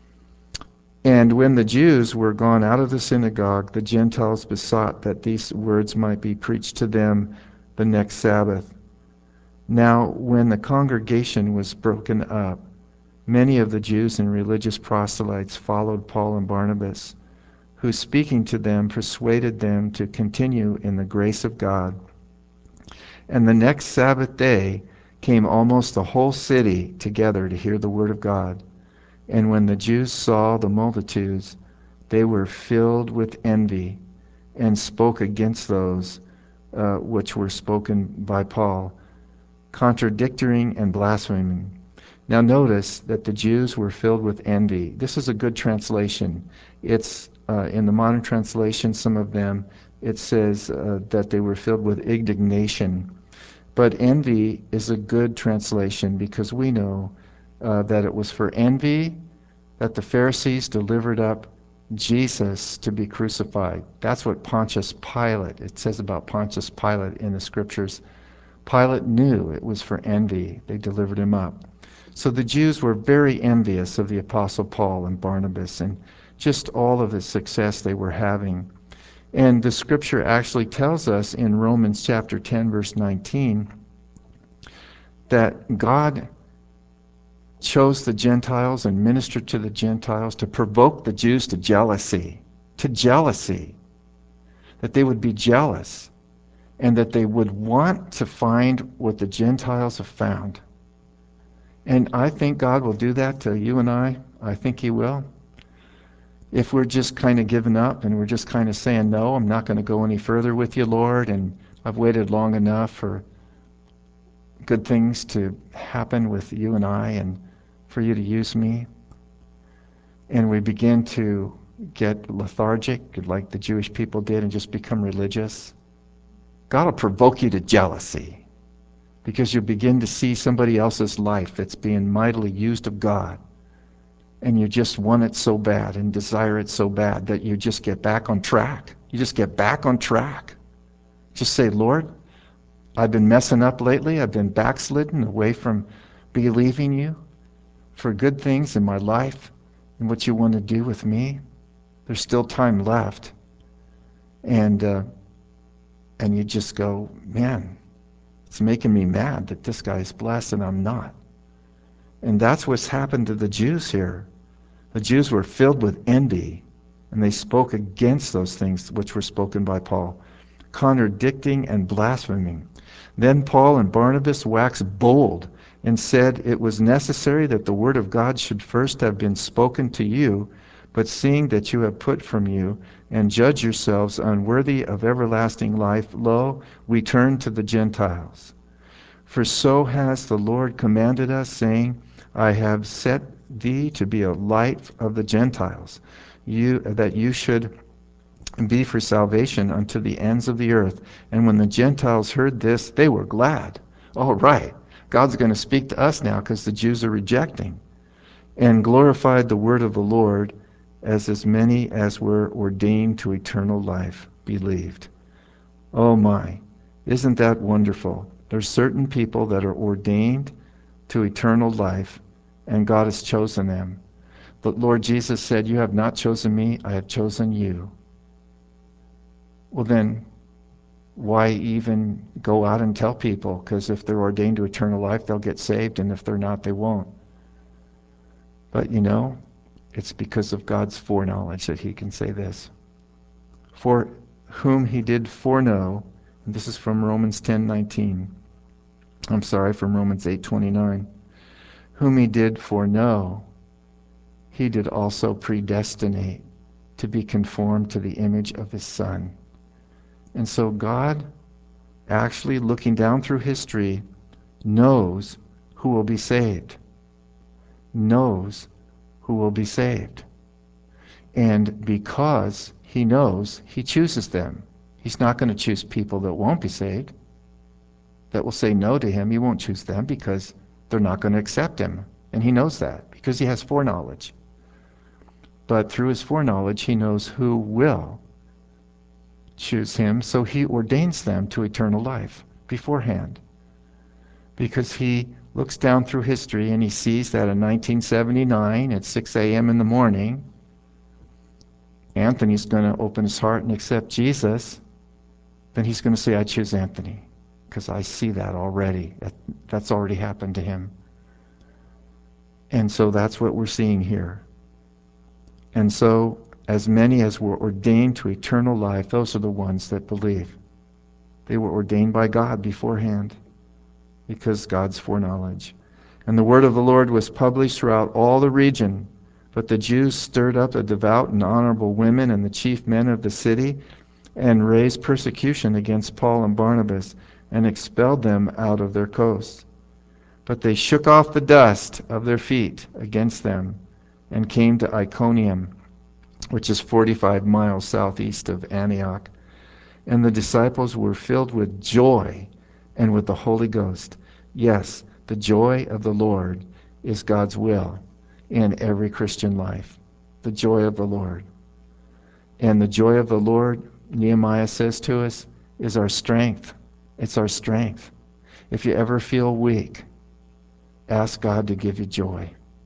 And when the Jews were gone out of the synagogue, the Gentiles besought that these words might be preached to them the next Sabbath. Now, when the congregation was broken up, many of the Jews and religious proselytes followed Paul and Barnabas, who, speaking to them, persuaded them to continue in the grace of God. And the next Sabbath day came almost the whole city together to hear the word of God. And when the Jews saw the multitudes, they were filled with envy and spoke against those uh, which were spoken by Paul, contradicting and blaspheming. Now notice that the Jews were filled with envy. This is a good translation. It's uh, in the modern translation, some of them, it says uh, that they were filled with indignation. But envy is a good translation because we know uh, that it was for envy that the Pharisees delivered up Jesus to be crucified. That's what Pontius Pilate, it says about Pontius Pilate in the scriptures. Pilate knew it was for envy they delivered him up. So the Jews were very envious of the Apostle Paul and Barnabas and just all of the success they were having. And the scripture actually tells us in Romans chapter ten, verse nineteen, that God chose the Gentiles and ministered to the Gentiles to provoke the Jews to jealousy, to jealousy, that they would be jealous and that they would want to find what the Gentiles have found. And I think God will do that to you and I. I think he will. If we're just kind of giving up and we're just kind of saying, no, I'm not going to go any further with you, Lord, and I've waited long enough for good things to happen with you and I and for you to use me. And we begin to get lethargic like the Jewish people did and just become religious. God will provoke you to jealousy because you begin to see somebody else's life that's being mightily used of God. And you just want it so bad and desire it so bad that you just get back on track. You just get back on track. Just say, Lord, I've been messing up lately. I've been backslidden away from believing you for good things in my life and what you want to do with me. There's still time left. And uh, and you just go, man, it's making me mad that this guy's blessed and I'm not. And that's what's happened to the Jews here. The Jews were filled with envy, and they spoke against those things which were spoken by Paul, contradicting and blaspheming. Then Paul and Barnabas waxed bold and said it was necessary that the word of God should first have been spoken to you, but seeing that you have put from you and judge yourselves unworthy of everlasting life, lo, we turn to the Gentiles. For so has the Lord commanded us, saying, I have set thee to be a light of the Gentiles, you that you should be for salvation unto the ends of the earth. And when the Gentiles heard this, they were glad. All right, God's going to speak to us now because the Jews are rejecting. And glorified the word of the Lord, as as many as were ordained to eternal life believed. Oh my, isn't that wonderful? There's certain people that are ordained to eternal life, and God has chosen them. But Lord Jesus said, you have not chosen me, I have chosen you. Well then, why even go out and tell people? Because if they're ordained to eternal life, they'll get saved, and if they're not, they won't. But you know, it's because of God's foreknowledge that he can say this. For whom he did foreknow, and this is from Romans ten nineteen. I'm sorry, from Romans eight twenty-nine. Whom he did foreknow, he did also predestinate to be conformed to the image of his Son. And so God, actually looking down through history, knows who will be saved. Knows who will be saved. And because he knows, he chooses them. He's not going to choose people that won't be saved, that will say no to him. He won't choose them because they're not going to accept him. And he knows that because he has foreknowledge. But through his foreknowledge, he knows who will choose him, so he ordains them to eternal life beforehand. Because he looks down through history and he sees that in nineteen seventy-nine at six a.m. in the morning, Anthony's going to open his heart and accept Jesus, then he's going to say, I choose Anthony, because I see that already. That, that's already happened to him. And so that's what we're seeing here. And so, as many as were ordained to eternal life, those are the ones that believe. They were ordained by God beforehand, because God's foreknowledge. And the word of the Lord was published throughout all the region. But the Jews stirred up the devout and honorable women and the chief men of the city, and raised persecution against Paul and Barnabas, and expelled them out of their coasts. But they shook off the dust of their feet against them, and came to Iconium, which is forty-five miles southeast of Antioch. And the disciples were filled with joy and with the Holy Ghost. Yes, the joy of the Lord is God's will in every Christian life. The joy of the Lord. And the joy of the Lord, Nehemiah says to us, is our strength. It's our strength. If you ever feel weak, ask God to give you joy.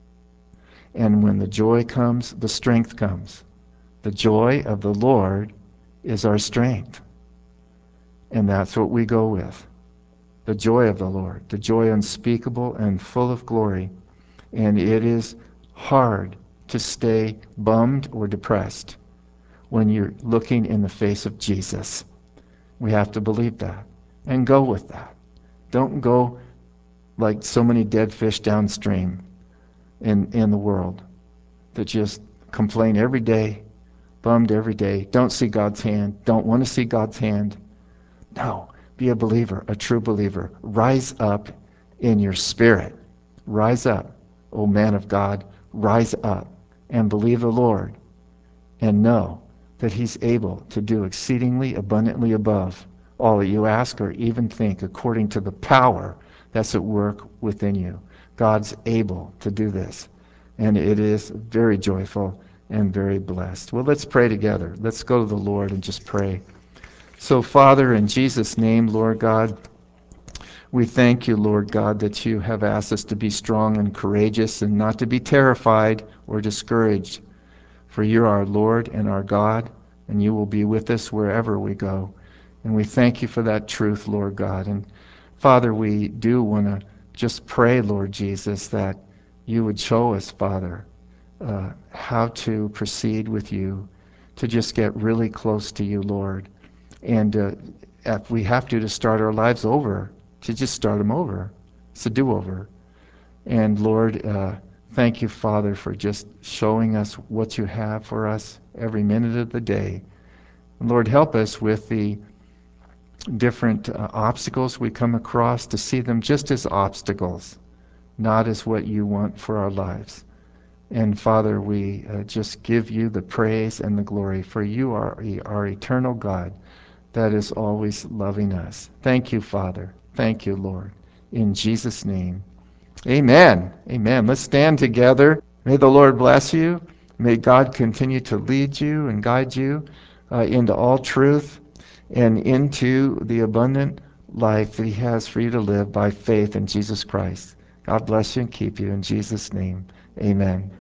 And when the joy comes, the strength comes. The joy of the Lord is our strength. And that's what we go with. the joy of the Lord, the joy unspeakable and full of glory. And it is hard to stay bummed or depressed when you're looking in the face of Jesus. We have to believe that and go with that. Don't go like so many dead fish downstream in, in the world that just complain every day, bummed every day, don't see God's hand, don't want to see God's hand. No, be a believer, a true believer. Rise up in your spirit. Rise up, O man of God, rise up and believe the Lord and know that he's able to do exceedingly abundantly above all that you ask or even think, according to the power that's at work within you. God's able to do this, and it is very joyful and very blessed. Well, let's pray together. Let's go to the Lord and just pray. So, Father, in Jesus' name, Lord God, we thank you, Lord God, that you have asked us to be strong and courageous and not to be terrified or discouraged. For you're our Lord and our God, and you will be with us wherever we go. And we thank you for that truth, Lord God. And Father, we do want to just pray, Lord Jesus, that you would show us, Father, uh, how to proceed with you, to just get really close to you, Lord. And uh, if we have to, to start our lives over, to just start them over. It's a do-over. And Lord, uh, thank you, Father, for just showing us what you have for us every minute of the day. And Lord, help us with the different uh, obstacles we come across to see them just as obstacles, not as what you want for our lives. And Father, we uh, just give you the praise and the glory, for you are our eternal God that is always loving us. Thank you, Father. Thank you, Lord. In Jesus' name. Amen. Amen. Let's stand together. May the Lord bless you. May God continue to lead you and guide you uh, into all truth and into the abundant life that he has for you to live by faith in Jesus Christ. God bless you and keep you in Jesus' name. Amen.